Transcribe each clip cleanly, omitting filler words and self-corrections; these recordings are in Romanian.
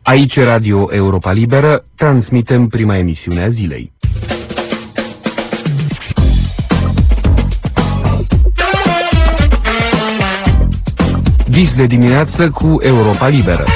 Aici Radio Europa Liberă, transmitem prima emisiune a zilei. Vis de dimineață cu Europa Liberă.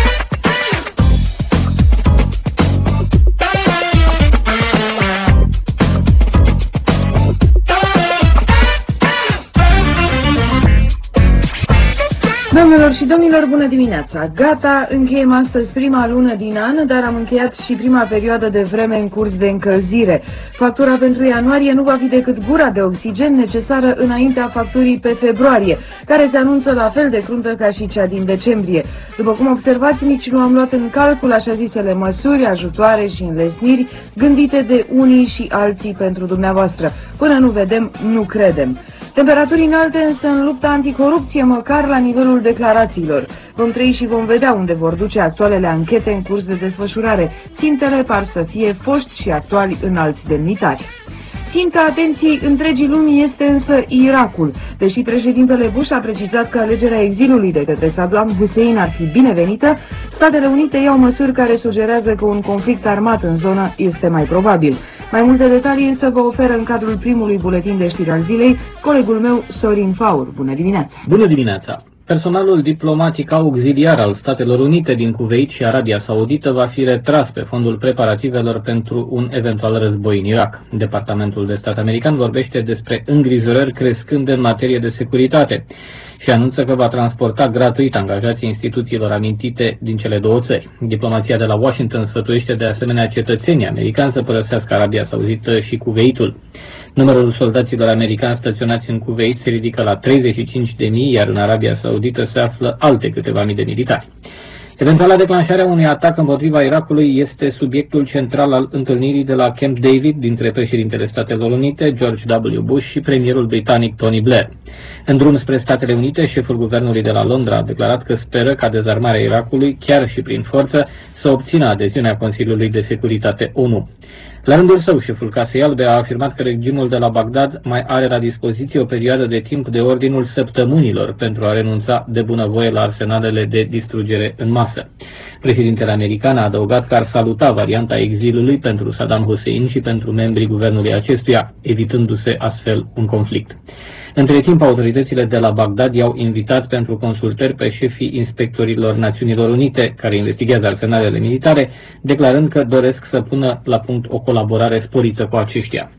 Doamnelor și domnilor, bună dimineața! Gata, încheiem astăzi prima lună din an, dar am încheiat și prima perioadă de vreme în curs de încălzire. Factura pentru ianuarie nu va fi decât gura de oxigen necesară înaintea facturii pe februarie, care se anunță la fel de cruntă ca și cea din decembrie. După cum observați, nici nu am luat în calcul așa zisele măsuri, ajutoare și înlesniri gândite de unii și alții pentru dumneavoastră. Până nu vedem, nu credem. Temperaturi înalte însă în lupta anticorupție, măcar la nivelul declarațiilor. Vom trăi și vom vedea unde vor duce actualele anchete în curs de desfășurare. Țintele par să fie foști și actuali înalți demnitari. Ținta atenției întregii lumii este însă Irakul. Deși președintele Bush a precizat că alegerea exilului de către Saddam Hussein ar fi binevenită, Statele Unite iau măsuri care sugerează că un conflict armat în zonă este mai probabil. Mai multe detalii însă vă oferă în cadrul primului buletin de știri al zilei colegul meu Sorin Faur. Bună dimineața! Bună dimineața! Personalul diplomatic auxiliar al Statelor Unite din Kuwait și Arabia Saudită va fi retras pe fondul preparativelor pentru un eventual război în Irak. Departamentul de Stat american vorbește despre îngrijorări crescânde în materie de securitate și anunță că va transporta gratuit angajații instituțiilor amintite din cele două țări. Diplomația de la Washington sfătuiește de asemenea cetățenii americani să părăsească Arabia Saudită și Kuwaitul. Numărul soldaților americani staționați în Kuwait se ridică la 35.000, iar în Arabia Saudită se află alte câteva mii de militari. Eventuala declanșarea unui atac împotriva Irakului este subiectul central al întâlnirii de la Camp David dintre președintele Statelor Unite, George W. Bush, și premierul britanic Tony Blair. În drum spre Statele Unite, șeful guvernului de la Londra a declarat că speră ca dezarmarea Irakului, chiar și prin forță, să obțină adeziunea Consiliului de Securitate ONU. La rândul său, șeful Casei Albe a afirmat că regimul de la Bagdad mai are la dispoziție o perioadă de timp de ordinul săptămânilor pentru a renunța de bunăvoie la arsenalele de distrugere în masă. Președintele american a adăugat că ar saluta varianta exilului pentru Saddam Hussein și pentru membrii guvernului acestuia, evitându-se astfel un conflict. Între timp, autoritățile de la Bagdad i-au invitat pentru consultări pe șefii inspectorilor Națiunilor Unite, care investigează arsenalele militare, declarând că doresc să pună la punct o colaborare sporită cu aceștia.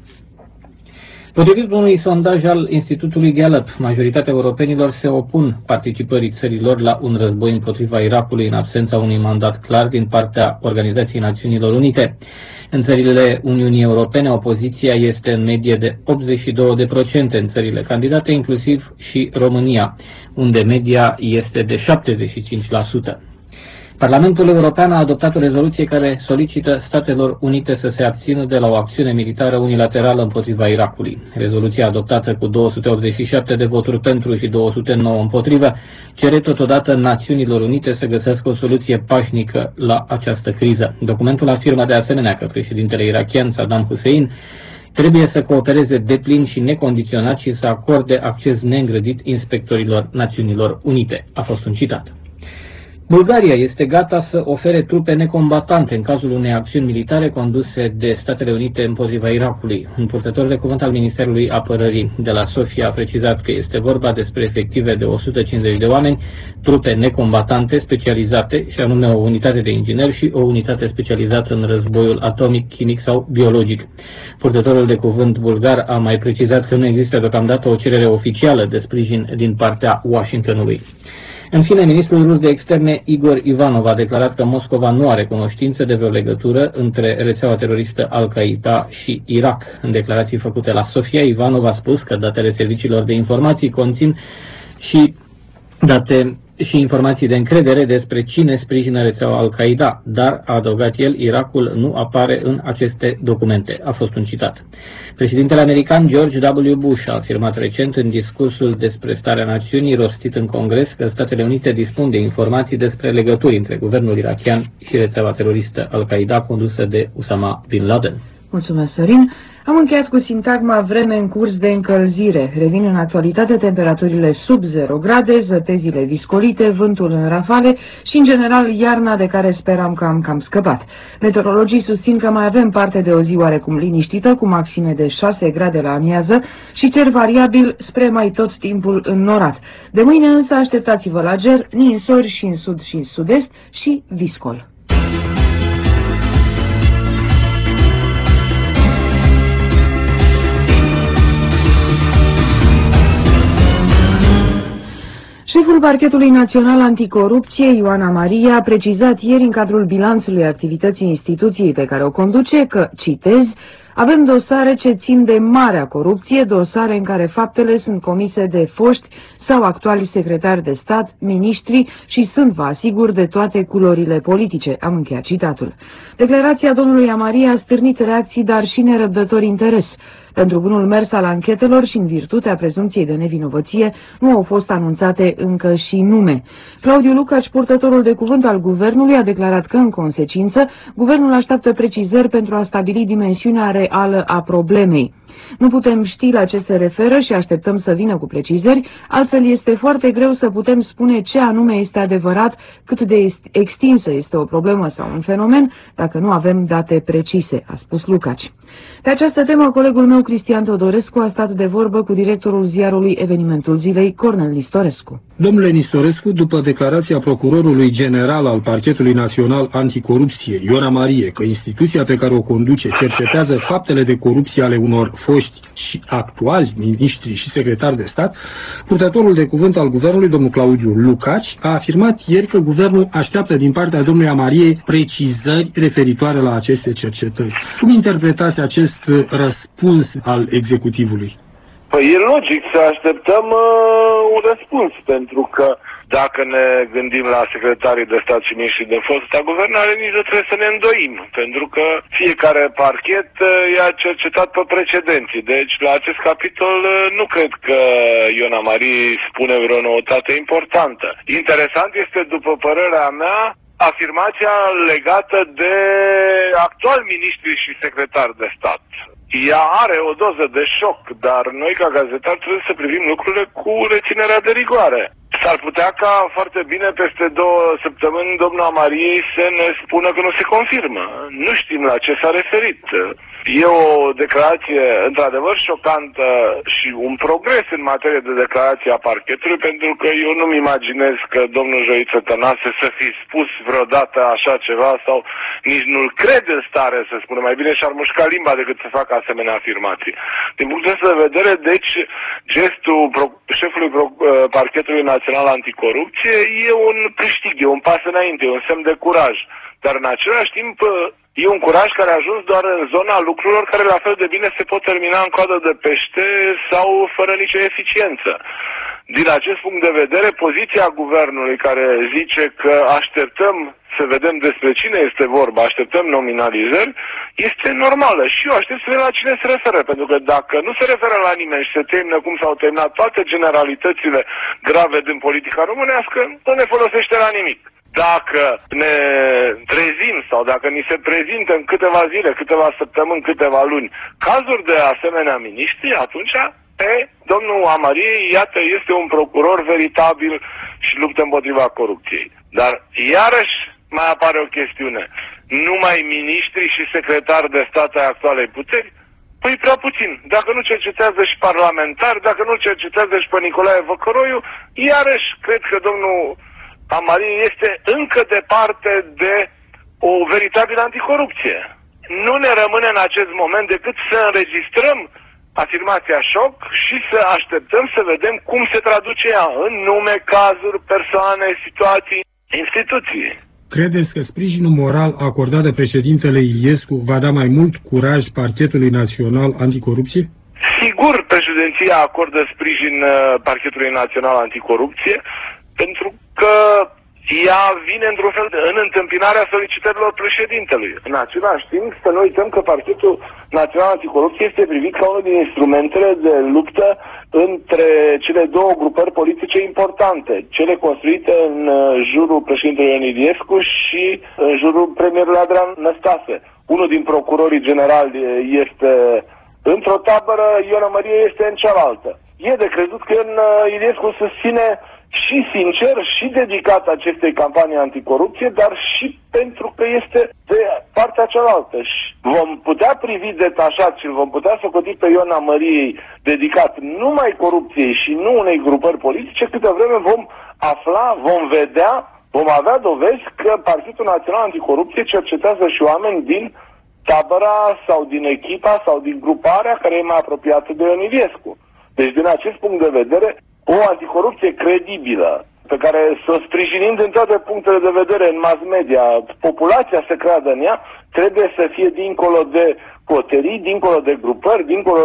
Potrivit unui sondaj al Institutului Gallup, majoritatea europenilor se opun participării țărilor la un război împotriva Irakului în absența unui mandat clar din partea Organizației Națiunilor Unite. În țările Uniunii Europene, opoziția este în medie de 82% în țările candidate, inclusiv și România, unde media este de 75%. Parlamentul European a adoptat o rezoluție care solicită Statelor Unite să se abțină de la o acțiune militară unilaterală împotriva Irakului. Rezoluția adoptată cu 287 de voturi pentru și 209 împotrivă cere totodată Națiunilor Unite să găsească o soluție pașnică la această criză. Documentul afirmă de asemenea că președintele irakian Saddam Hussein trebuie să coopereze deplin și necondiționat și să acorde acces neîngrădit inspectorilor Națiunilor Unite. A fost un citat. Bulgaria este gata să ofere trupe necombatante în cazul unei acțiuni militare conduse de Statele Unite împotriva Irakului. Un purtător de cuvânt al Ministerului Apărării de la Sofia a precizat că este vorba despre efective de 150 de oameni, trupe necombatante specializate, și anume o unitate de ingineri și o unitate specializată în războiul atomic, chimic sau biologic. Purtătorul de cuvânt bulgar a mai precizat că nu există deocamdată o cerere oficială de sprijin din partea Washingtonului. În fine, ministrul rus de externe Igor Ivanov a declarat că Moscova nu are cunoștință de vreo legătură între rețeaua teroristă Al-Qaeda și Irak. În declarații făcute la Sofia, Ivanov a spus că datele serviciilor de informații conțin și date și informații de încredere despre cine sprijină rețeaua Al-Qaeda, dar, a adăugat el, Irakul nu apare în aceste documente. A fost un citat. Președintele american George W. Bush a afirmat recent în discursul despre starea națiunii rostit în Congres că Statele Unite dispun de informații despre legături între guvernul irakian și rețeaua teroristă Al-Qaeda condusă de Osama Bin Laden. Mulțumesc, Sorin. Am încheiat cu sintagma vreme în curs de încălzire. Revin în actualitate temperaturile sub 0 grade, zăpezile viscolite, vântul în rafale și, în general, iarna de care speram că am cam scăpat. Meteorologii susțin că mai avem parte de o zi oarecum liniștită, cu maxime de 6 grade la amiază și cer variabil spre mai tot timpul înnorat. De mâine însă așteptați-vă la ger, ninsori și în sud și în sud-est și viscol. Șeful Parchetului Național Anticorupție, Ioana Maria, a precizat ieri în cadrul bilanțului activității instituției pe care o conduce că, citez, avem dosare ce țin de marea corupție, dosare în care faptele sunt comise de foști sau actuali secretari de stat, miniștri și sunt, vă asigur, de toate culorile politice. Am încheiat citatul. Declarația domnului Amaria a stârnit reacții, dar și nerăbdător interes. Pentru bunul mers al anchetelor și în virtutea prezumției de nevinovăție, nu au fost anunțate încă și nume. Claudiu Lucaci, purtătorul de cuvânt al guvernului, a declarat că, în consecință, guvernul așteaptă precizări pentru a stabili dimensiunea reală a problemei. Nu putem ști la ce se referă și așteptăm să vină cu precizări, altfel este foarte greu să putem spune ce anume este adevărat, cât de extinsă este o problemă sau un fenomen, dacă nu avem date precise, a spus Lucaci. Pe această temă, colegul meu Cristian Teodorescu a stat de vorbă cu directorul ziarului Evenimentul Zilei, Cornel Nistorescu. Domnule Nistorescu, după declarația procurorului general al Parchetului Național Anticorupție, Ioana Marie, că instituția pe care o conduce cercetează faptele de corupție ale unor foști și actuali miniștri și secretari de stat, purtătorul de cuvânt al guvernului, domnul Claudiu Lucaci, a afirmat ieri că guvernul așteaptă din partea domnului Amarie precizări referitoare la aceste cercetări. Cum interpretați acest răspuns al executivului? Păi e logic să așteptăm un răspuns, pentru că dacă ne gândim la secretarii de stat și miniștri de fosta guvernare, nici nu trebuie să ne îndoim, pentru că fiecare parchet i-a cercetat pe precedenții. Deci, la acest capitol, nu cred că Ioana Marie spune vreo noutate importantă. Interesant este, după părerea mea, afirmația legată de actual miniștri și secretari de stat. Ea are o doză de șoc, dar noi ca gazetari trebuie să privim lucrurile cu reținerea de rigoare. S-ar putea ca foarte bine peste 2 săptămâni domnul Amariei să ne spună că nu se confirmă. Nu știm la ce s-a referit. E o declarație într-adevăr șocantă și un progres în materie de declarație a parchetului, pentru că eu nu-mi imaginez că domnul Joiță Tănase să fi spus vreodată așa ceva sau nici nu-l cred în stare să spună. Mai bine și-ar mușca limba decât să facă asemenea afirmații. Din punctul ăsta de vedere, deci, gestul șefului Parchetului Național Anticorupție e un câștig, e un pas înainte, e un semn de curaj. Dar în același timp e un curaj care a ajuns doar în zona lucrurilor care la fel de bine se pot termina în coadă de pește sau fără nicio eficiență. Din acest punct de vedere, poziția guvernului care zice că așteptăm să vedem despre cine este vorba, așteptăm nominalizări, este normală. Și eu aștept să vedem la cine se referă, pentru că dacă nu se referă la nimeni și se termină cum s-au terminat toate generalitățile grave din politica românească, nu ne folosește la nimic. Dacă ne trezim sau dacă ni se prezintă în câteva zile, câteva săptămâni, câteva luni cazuri de asemenea miniștri, atunci domnul Amarie, iată, este un procuror veritabil și luptă împotriva corupției. Dar iarăși mai apare o chestiune. Numai miniștri și secretari de stat ai actualei puteri? Păi prea puțin. Dacă nu cercetează și parlamentari, dacă nu cercetează și pe Nicolae Văcăroiu, iarăși cred că domnul Amarie este încă departe de o veritabilă anticorupție. Nu ne rămâne în acest moment decât să înregistrăm afirmația șoc și să așteptăm să vedem cum se traduce ea în nume, cazuri, persoane, situații, instituții. Credeți că sprijinul moral acordat de președintele Iliescu va da mai mult curaj Parchetului Național Anticorupție? Sigur, președinția acordă sprijin Parchetului Național Anticorupție, pentru că ea vine într-un fel în întâmpinarea solicitărilor președintelui. În același timp, să nu uităm că Partidul Național Anticorupție este privit ca unul din instrumentele de luptă între cele două grupări politice importante, cele construite în jurul președintelui Ion Iliescu și în jurul premierului Adrian Năstase. Unul din procurorii generali este într-o tabără, Ioana Mărie este în cealaltă. E de crezut că Iliescu susține și sincer și dedicat acestei campanii anticorupție, dar și pentru că este de partea cealaltă. Și vom putea privi detașat și vom putea socoti pe Ioana Măriei dedicat numai corupției și nu unei grupări politice, câte vreme vom afla, vom vedea, vom avea dovezi că Partidul Național Anticorupție cercetează și oameni din tabăra sau din echipa sau din gruparea care e mai apropiată de Ion Iliescu. Deci, din acest punct de vedere, o anticorupție credibilă, pe care să o sprijinim din toate punctele de vedere în mass media, populația să creadă în ea, trebuie să fie dincolo de coterii, dincolo de grupări, dincolo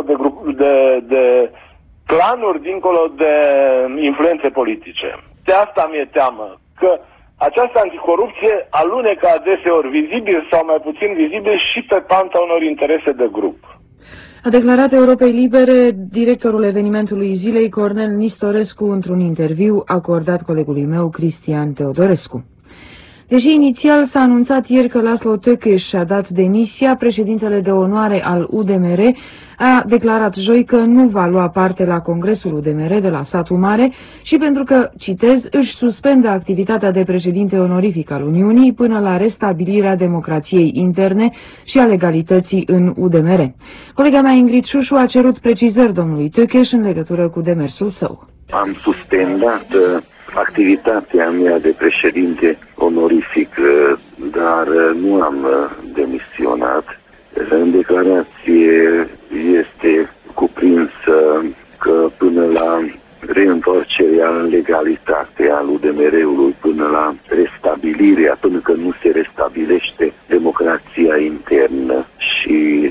de clanuri, dincolo de influențe politice. De asta mi-e teamă, că această anticorupție alunecă adeseori vizibil sau mai puțin vizibil și pe panta unor interese de grup. A declarat Europei Libere directorul evenimentului zilei, Cornel Nistorescu, într-un interviu acordat colegului meu, Cristian Teodorescu. Deși inițial s-a anunțat ieri că Laszlo Tőkés și-a dat demisia, președintele de onoare al UDMR a declarat joi că nu va lua parte la congresul UDMR de la Satul Mare și pentru că, citez, își suspendă activitatea de președinte onorific al Uniunii până la restabilirea democrației interne și a legalității în UDMR. Colega mea Ingrid Șușu a cerut precizări domnului Tőkés în legătură cu demersul său. Am suspendat activitatea mea de președinte onorific, dar nu am demisionat. În declarație este cuprinsă că până la reîntoarcerea în legalitate al UDMR-ului, până la restabilirea, până că nu se restabilește democrația internă și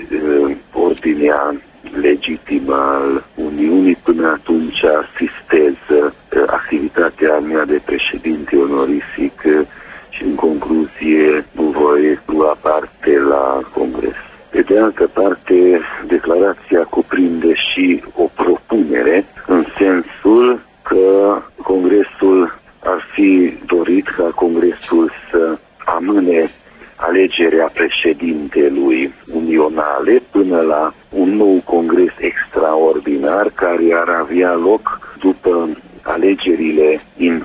ordinea legitimă al Uniunii, până atunci asistez activitatea mea de președinte onorific și în concluzie nu voi lua parte la congres. Pe de altă parte, declarația cuprinde și o propunere în sensul că Congresul ar fi dorit ca Congresul să amâne alegerea președintelui unionale până la un nou congres extraordinar care ar avea loc după alegerile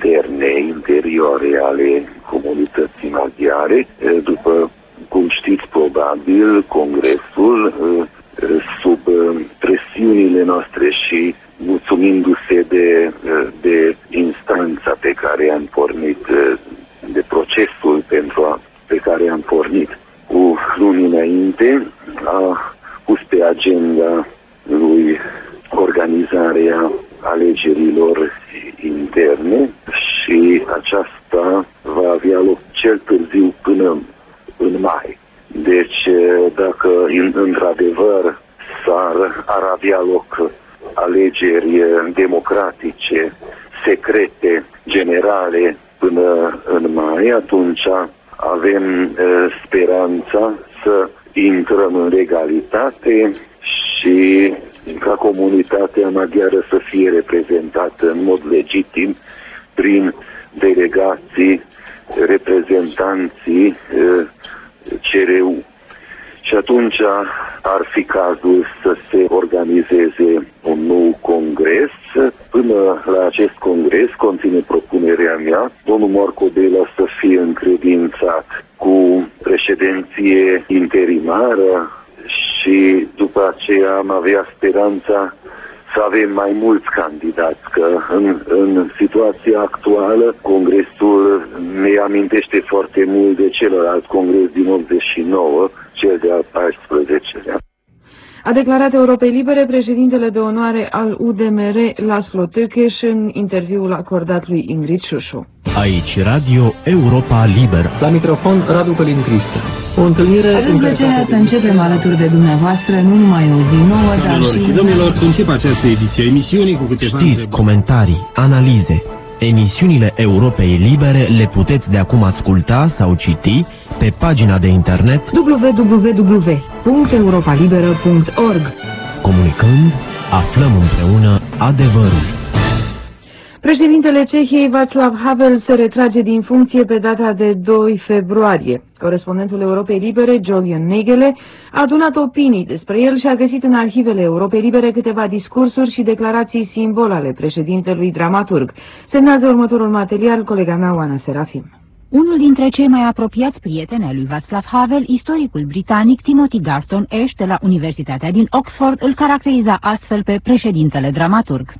interioare ale comunității maghiare. După cum știți probabil, Congresul, sub presiunile noastre și mulțumindu-se de instanța pe care am pornit, de procesul pe care am pornit cu luni înainte, a pus pe agenda lui organizarea alegerilor interne și aceasta va avea loc cel târziu până în mai. Deci, dacă într-adevăr ar avea loc alegeri democratice, secrete, generale până în mai, atunci avem speranța să intrăm în legalitate și ca comunitatea maghiară să fie reprezentată în mod legitim prin delegații, reprezentanții CRU. Și atunci ar fi cazul să se organizeze un nou congres. Până la acest congres, conține propunerea mea, domnul Marco Dela să fie încredințat cu președinție interimară și după aceea am avea speranța să avem mai mulți candidați, că în situația actuală Congresul ne amintește foarte mult de celălalt congres din 89, cel de al 14-lea. A declarat Europei Libere președintele de onoare al UDMR, Laszlo Tőkés, în interviul acordat lui Ingrid Șușu. Aici Radio Europa Liberă. La microfon, Radu Călin Cristian. O întâlnire în plăcerea să începem alături de dumneavoastră nu numai o zi nouă, dar și... Domnilor, încep această ediție a emisiunii cu câteva știri, comentarii, analize. Emisiunile Europei Libere le puteți de acum asculta sau citi pe pagina de internet www.europalibera.org. Comunicând, aflăm împreună adevărul. Președintele Cehiei, Václav Havel, se retrage din funcție pe data de 2 februarie. Corespondentul Europei Libere, Julian Nagele, a adunat opinii despre el și a găsit în arhivele Europei Libere câteva discursuri și declarații simbol ale președintelui dramaturg. Semnează următorul material colega mea, Oana Serafim. Unul dintre cei mai apropiați prieteni ai lui Václav Havel, istoricul britanic Timothy Garton Ash de la Universitatea din Oxford, îl caracteriza astfel pe președintele dramaturg.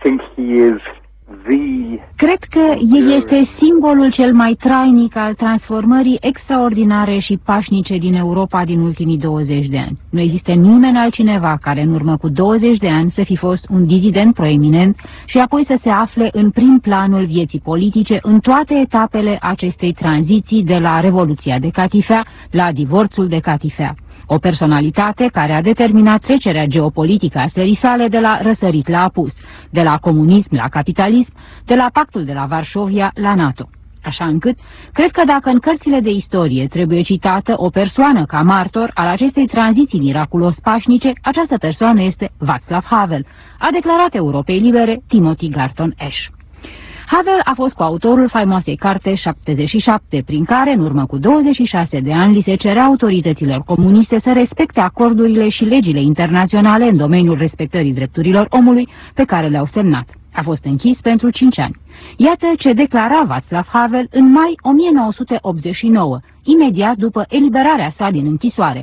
Cred că el este simbolul cel mai trainic al transformării extraordinare și pașnice din Europa din ultimii 20 de ani. Nu există nimeni altcineva care în urmă cu 20 de ani să fi fost un dizident proeminent și apoi să se afle în prim planul vieții politice în toate etapele acestei tranziții de la Revoluția de Catifea la divorțul de Catifea. O personalitate care a determinat trecerea geopolitică a țării sale de la răsărit la apus, de la comunism la capitalism, de la pactul de la Varșovia la NATO. Așa încât, cred că dacă în cărțile de istorie trebuie citată o persoană ca martor al acestei tranziții miraculos pașnice, această persoană este Václav Havel, a declarat Europei Libere Timothy Garton Ash. Havel a fost coautorul faimoasei carte 77, prin care, în urmă cu 26 de ani, li se cerea autorităților comuniste să respecte acordurile și legile internaționale în domeniul respectării drepturilor omului pe care le-au semnat. A fost închis pentru 5 ani. Iată ce declara Václav Havel în mai 1989, imediat după eliberarea sa din închisoare.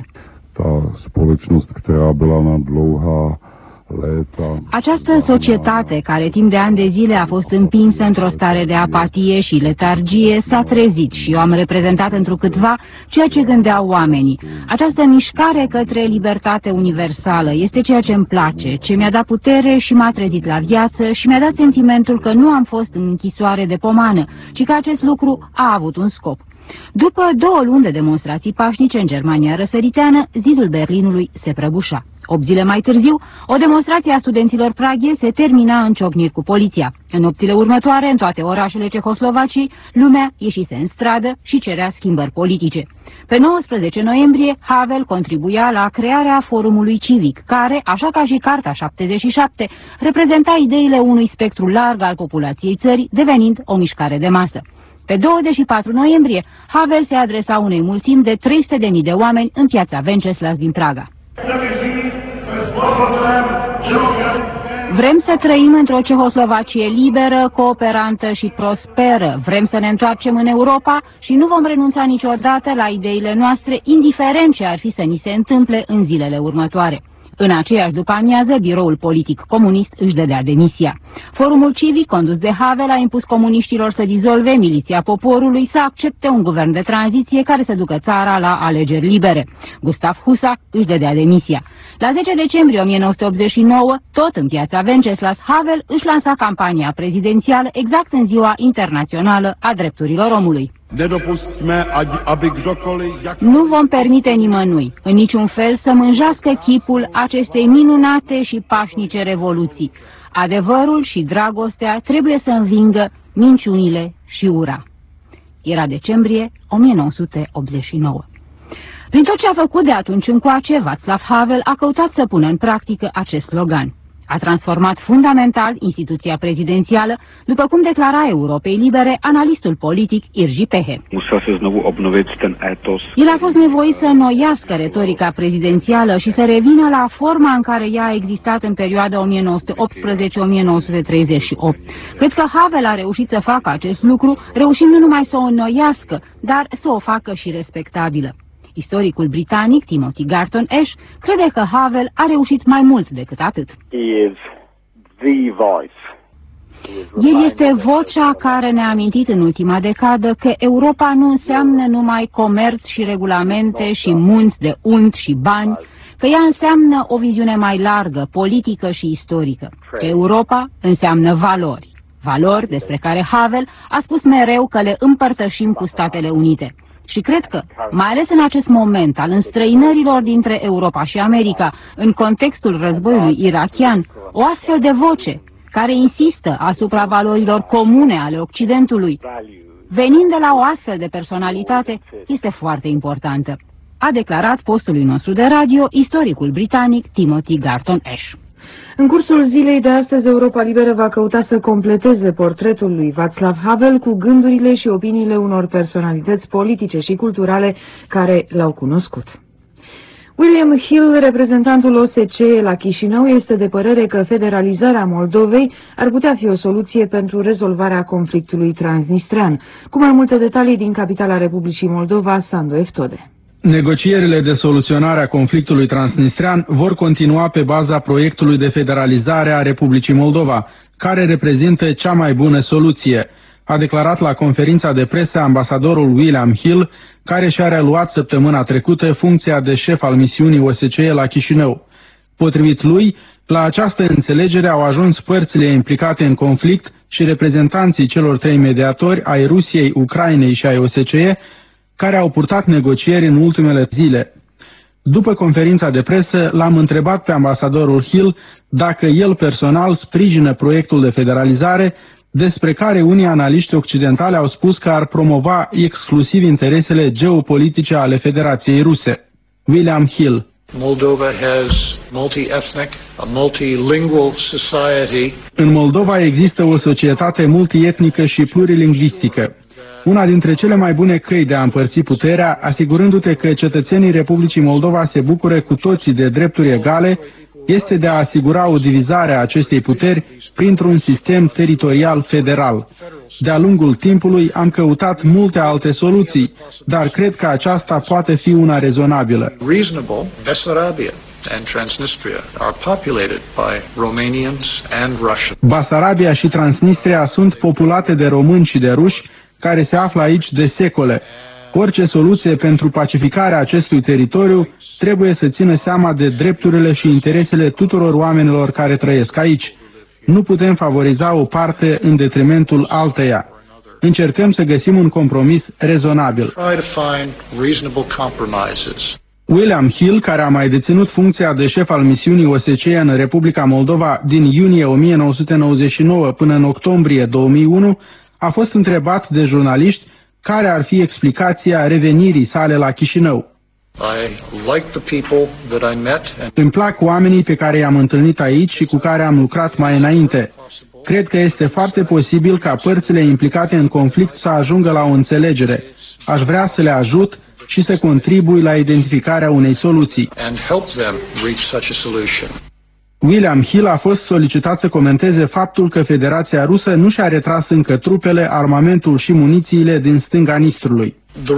Această societate, care timp de ani de zile a fost împinsă într-o stare de apatie și letargie, s-a trezit și eu am reprezentat întrucâtva ceea ce gândeau oamenii. Această mișcare către libertate universală este ceea ce îmi place, ce mi-a dat putere și m-a trezit la viață și mi-a dat sentimentul că nu am fost în închisoare de pomană, ci că acest lucru a avut un scop. După 2 luni de demonstrații pașnice în Germania răsăriteană, zidul Berlinului se prăbușa. 8 zile mai târziu, o demonstrație a studenților Praghei se termina în ciocniri cu poliția. În nopțile următoare, în toate orașele Cehoslovaciei, lumea ieșise în stradă și cerea schimbări politice. Pe 19 noiembrie, Havel contribuia la crearea forumului civic, care, așa ca și Carta 77, reprezenta ideile unui spectru larg al populației țării, devenind o mișcare de masă. Pe 24 noiembrie, Havel se adresa unei mulțimi de 300.000 de oameni în piața Wenceslas din Praga. Vrem să trăim într-o Cehoslovacie liberă, cooperantă și prosperă. Vrem să ne întoarcem în Europa și nu vom renunța niciodată la ideile noastre, indiferent ce ar fi să ni se întâmple în zilele următoare. În aceeași după-amiază, biroul politic comunist își dădea demisia. Forumul civic condus de Havel a impus comuniștilor să dizolve miliția poporului, să accepte un guvern de tranziție care să ducă țara la alegeri libere. Gustav Husa își dădea demisia. La 10 decembrie 1989, tot în piața Wenceslas, Havel își lansa campania prezidențială exact în Ziua Internațională a Drepturilor Omului. Nu vom permite nimănui, în niciun fel, să mânjească chipul acestei minunate și pașnice revoluții. Adevărul și dragostea trebuie să învingă minciunile și ura. Era decembrie 1989. Prin tot ce a făcut de atunci încoace, Václav Havel a căutat să pună în practică acest slogan. A transformat fundamental instituția prezidențială, după cum declara Europei Libere analistul politic Irji Pehe. El a fost nevoit să înnoiască retorica prezidențială și să revină la forma în care ea a existat în perioada 1918-1938. Cred că Havel a reușit să facă acest lucru, reușind nu numai să o înnoiască, dar să o facă și respectabilă. Istoricul britanic Timothy Garton Ash crede că Havel a reușit mai mult decât atât. El este vocea care ne-a amintit în ultima decadă că Europa nu înseamnă numai comerț și regulamente și munți de unt și bani, că ea înseamnă o viziune mai largă, politică și istorică. Că Europa înseamnă valori. Valori despre care Havel a spus mereu că le împărtășim cu Statele Unite. Și cred că, mai ales în acest moment al înstrăinărilor dintre Europa și America, în contextul războiului irakian, o astfel de voce, care insistă asupra valorilor comune ale Occidentului, venind de la o astfel de personalitate, este foarte importantă, a declarat postului nostru de radio istoricul britanic Timothy Garton Ash. În cursul zilei de astăzi, Europa Liberă va căuta să completeze portretul lui Václav Havel cu gândurile și opiniile unor personalități politice și culturale care l-au cunoscut. William Hill, reprezentantul OSCE la Chișinău, este de părere că federalizarea Moldovei ar putea fi o soluție pentru rezolvarea conflictului transnistrean. Cu mai multe detalii din capitala Republicii Moldova, Sandu Eftode. Negocierile de soluționare a conflictului transnistrean vor continua pe baza proiectului de federalizare a Republicii Moldova, care reprezintă cea mai bună soluție, a declarat la conferința de presă ambasadorul William Hill, care și-a reluat săptămâna trecută funcția de șef al misiunii OSCE la Chișinău. Potrivit lui, la această înțelegere au ajuns părțile implicate în conflict și reprezentanții celor trei mediatori ai Rusiei, Ucrainei și ai OSCE, care au purtat negocieri în ultimele zile. După conferința de presă, l-am întrebat pe ambasadorul Hill dacă el personal sprijină proiectul de federalizare, despre care unii analiști occidentali au spus că ar promova exclusiv interesele geopolitice ale Federației Ruse. William Hill. Moldova has multi-ethnic, a multilingual society. În Moldova există o societate multietnică și plurilingvistică. Una dintre cele mai bune căi de a împărți puterea, asigurându-te că cetățenii Republicii Moldova se bucură cu toții de drepturi egale, este de a asigura o divizare a acestei puteri printr-un sistem teritorial federal. De-a lungul timpului am căutat multe alte soluții, dar cred că aceasta poate fi una rezonabilă. Basarabia și Transnistria sunt populate de români și de ruși, care se află aici de secole. Orice soluție pentru pacificarea acestui teritoriu trebuie să țină seama de drepturile și interesele tuturor oamenilor care trăiesc aici. Nu putem favoriza o parte în detrimentul alteia. Încercăm să găsim un compromis rezonabil. William Hill, care a mai deținut funcția de șef al misiunii OSCE în Republica Moldova din iunie 1999 până în octombrie 2001, a fost întrebat de jurnaliști care ar fi explicația revenirii sale la Chișinău. Îmi plac oamenii pe care i-am întâlnit aici și cu care am lucrat mai înainte. Cred că este foarte posibil ca părțile implicate în conflict să ajungă la o înțelegere. Aș vrea să le ajut și să contribui la identificarea unei soluții. William Hill a fost solicitat să comenteze faptul că Federația Rusă nu și-a retras încă trupele, armamentul și munițiile din stânga Nistrului.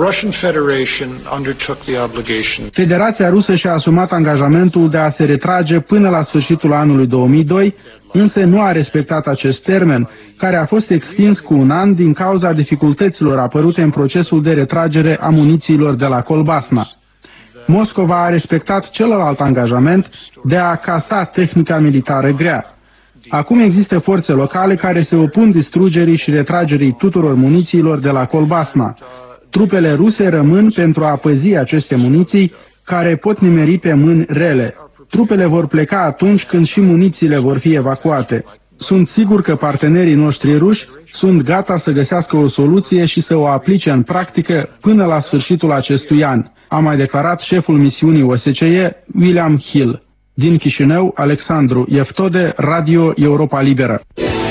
Federația Rusă și-a asumat angajamentul de a se retrage până la sfârșitul anului 2002, însă nu a respectat acest termen, care a fost extins cu un an din cauza dificultăților apărute în procesul de retragere a munițiilor de la Colbasna. Moscova a respectat celălalt angajament de a casa tehnica militară grea. Acum există forțe locale care se opun distrugerii și retragerii tuturor munițiilor de la Colbasna. Trupele ruse rămân pentru a păzi aceste muniții care pot nimeri pe mâini rele. Trupele vor pleca atunci când și munițiile vor fi evacuate. Sunt sigur că partenerii noștri ruși sunt gata să găsească o soluție și să o aplice în practică până la sfârșitul acestui an, a mai declarat șeful misiunii OSCE, William Hill. Din Chișinău, Alexandru Eftode, Radio Europa Liberă.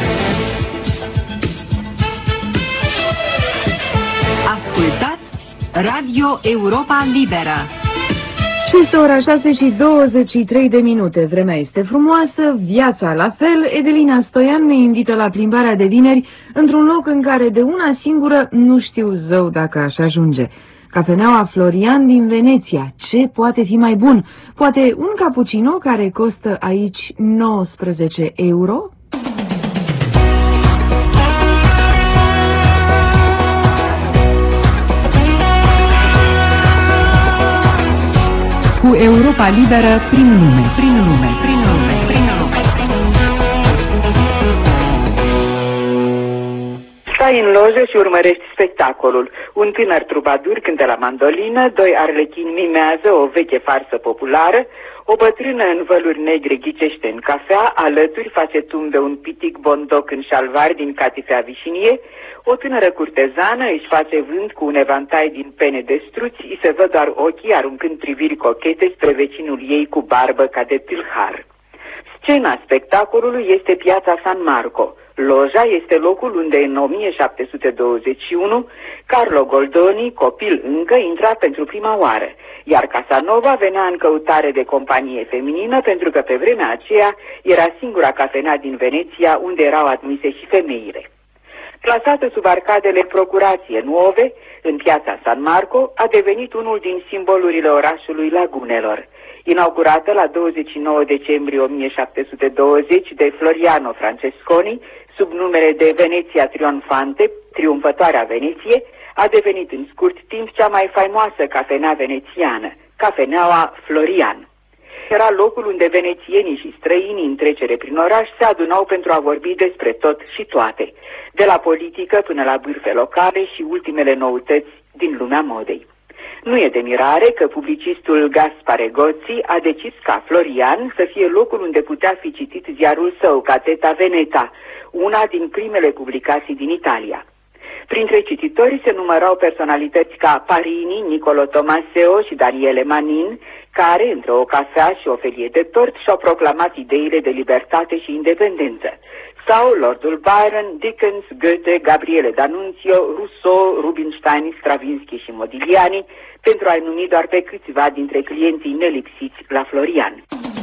Ascultați Radio Europa Liberă. Și este ora 6:23. Vremea este frumoasă, viața la fel. Edelina Stoian ne invită la plimbarea de vineri într-un loc în care de una singură nu știu zău dacă aș ajunge. Cafeneaua Florian din Veneția. Ce poate fi mai bun? Poate un cappuccino care costă aici 19 euro? Cu Europa Liberă prin lume, prin lume, prin lume, prin lume. Stai în lojă și urmărești spectacolul. Un tânăr trubadur cântă la mandolină, doi arlechini mimează o veche farsă populară, o bătrână în văluri negre ghicește în cafea, alături face tumbe un pitic bondoc în șalvar din catifea vișinie, o tânără curtezană își face vânt cu un evantai din pene de struți, îi se văd doar ochii aruncând priviri cochete spre vecinul ei cu barbă ca de tâlhar. Scena spectacolului este piața San Marco. Loja este locul unde în 1721 Carlo Goldoni, copil încă, intra pentru prima oară, iar Casanova venea în căutare de companie feminină pentru că pe vremea aceea era singura cafenea din Veneția unde erau admise și femeile. Plasată sub arcadele Procurație Nuove, în piața San Marco, a devenit unul din simbolurile orașului Lagunelor. Inaugurată la 29 decembrie 1720 de Floriano Francesconi, sub numele de Veneția Trionfante, triumfătoarea Veneție, a devenit în scurt timp cea mai faimoasă cafenea venețiană, cafeneaua Florian. Era locul unde venețienii și străinii în trecere prin oraș se adunau pentru a vorbi despre tot și toate, de la politică până la bârfe locale și ultimele noutăți din lumea modei. Nu e de mirare că publicistul Gaspare Gozzi a decis ca Florian să fie locul unde putea fi citit ziarul său, Gazzetta Veneta, una din primele publicații din Italia. Printre cititori se numărau personalități ca Parini, Niccolò Tommaseo și Daniele Manin, care, între o cafea și o felie de tort, și-au proclamat ideile de libertate și independență, sau Lordul Byron, Dickens, Goethe, Gabriele D'Annunzio, Rousseau, Rubinstein, Stravinsky și Modigliani, pentru a-i numi doar pe câțiva dintre clienții nelipsiți la Florian.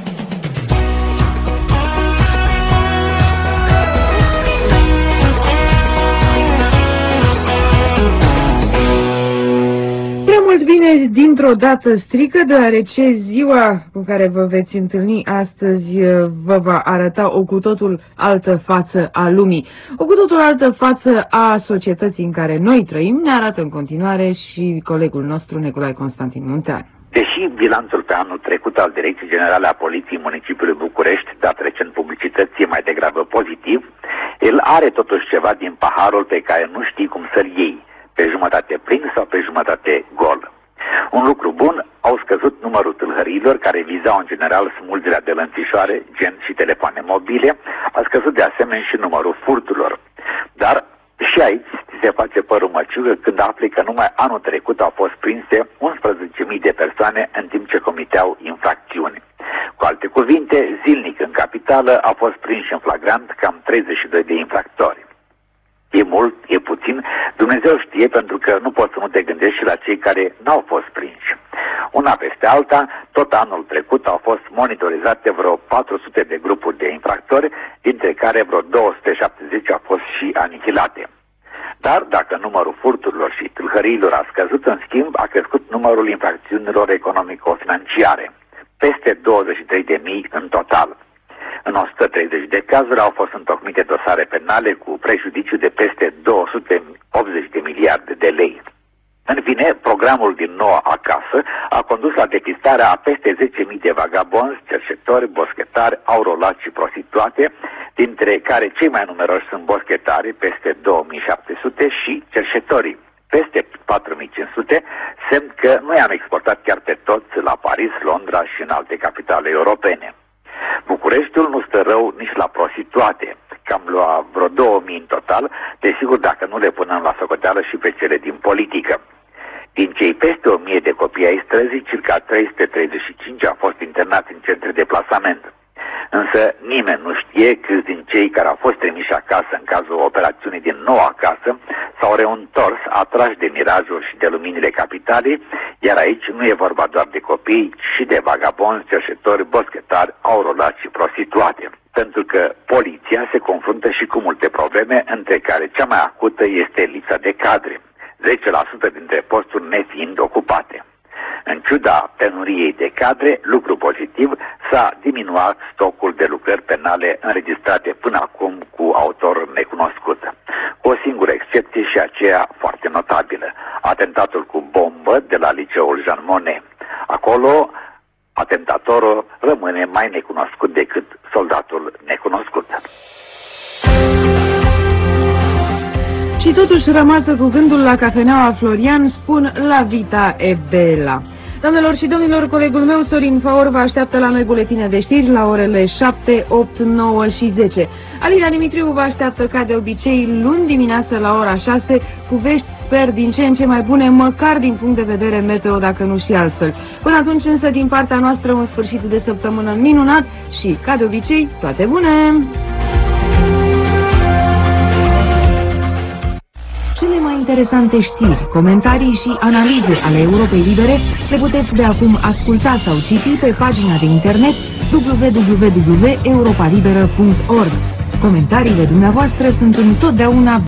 Prea mult bine dintr-o dată strică, deoarece ziua cu care vă veți întâlni astăzi vă va arăta o cu totul altă față a lumii. O cu totul altă față a societății în care noi trăim ne arată în continuare și colegul nostru Nicolae Constantin Muntean. Deși bilanțul pe anul trecut al Direcției Generale a Poliției Municipiului București, dat recent publicității, mai degrabă pozitiv, el are totuși ceva din paharul pe care nu știi cum să-l iei, pe jumătate plin sau pe jumătate gol. Un lucru bun, au scăzut numărul tâlhăriilor care vizau în general smulgerea de lănțișoare, gen și telefoane mobile, a scăzut de asemenea și numărul furturilor. Dar și aici se face părul măciugă când afli că numai anul trecut au fost prinse 11.000 de persoane în timp ce comiteau infracțiuni. Cu alte cuvinte, zilnic în capitală au fost prinși în flagrant cam 32 de infractori. E mult, e puțin, Dumnezeu știe, pentru că nu poți să nu te gândești și la cei care n-au fost prinși. Una peste alta, tot anul trecut au fost monitorizate vreo 400 de grupuri de infractori, dintre care vreo 270 au fost și anihilate. Dar dacă numărul furturilor și tâlhăriilor a scăzut, în schimb a crescut numărul infracțiunilor economico-financiare, peste 23.000 în total. În 130 de cazuri au fost întocmite dosare penale cu prejudiciu de peste 280 de miliarde de lei. În fine, programul din Noua Acasă a condus la depistarea a peste 10.000 de vagabonzi, cerșetori, boschetari, aurolați și prostituate, dintre care cei mai numeroși sunt boschetari, peste 2.700, și cerșetorii, peste 4.500, semn că noi am exportat chiar pe toți la Paris, Londra și în alte capitale europene. Bucureștiul nu stă rău nici la prostituate, cam la vreo 2000 în total, desigur dacă nu le punem la socoteală și pe cele din politică. Din cei peste 1000 de copii ai străzii, circa 335 au fost internați în centre de plasament. Însă nimeni nu știe câți din cei care au fost trimiși acasă în cazul operațiunii din Noua Acasă s-au reîntors atrași de mirajul și de luminile capitalei, iar aici nu e vorba doar de copii, ci și de vagabonzi, cerșetori, boschetari, aurolați și prostituate. Pentru că poliția se confruntă și cu multe probleme, între care cea mai acută este lipsa de cadre, 10% dintre posturi nefiind ocupate. În ciuda penuriei de cadre, lucru pozitiv, s-a diminuat stocul de lucrări penale înregistrate până acum cu autor necunoscut. Cu o singură excepție și aceea foarte notabilă, atentatul cu bombă de la liceul Jean Monnet. Acolo, atentatorul rămâne mai necunoscut decât soldatul necunoscut. Și totuși rămasă cu gândul la cafeneaua Florian, spun la vita e bella. Doamnelor și domnilor, colegul meu Sorin Faur vă așteaptă la noi buletine de știri la orele 7, 8, 9 și 10. Alina Dimitriu vă așteaptă ca de obicei luni dimineață la ora 6 cu vești, sper, din ce în ce mai bune, măcar din punct de vedere meteo, dacă nu și altfel. Până atunci însă, din partea noastră, un sfârșit de săptămână minunat și, ca de obicei, toate bune! Cele mai interesante știri, comentarii și analize ale Europei Libere le puteți de acum asculta sau citi pe pagina de internet www.europalibera.org. Comentariile dumneavoastră sunt întotdeauna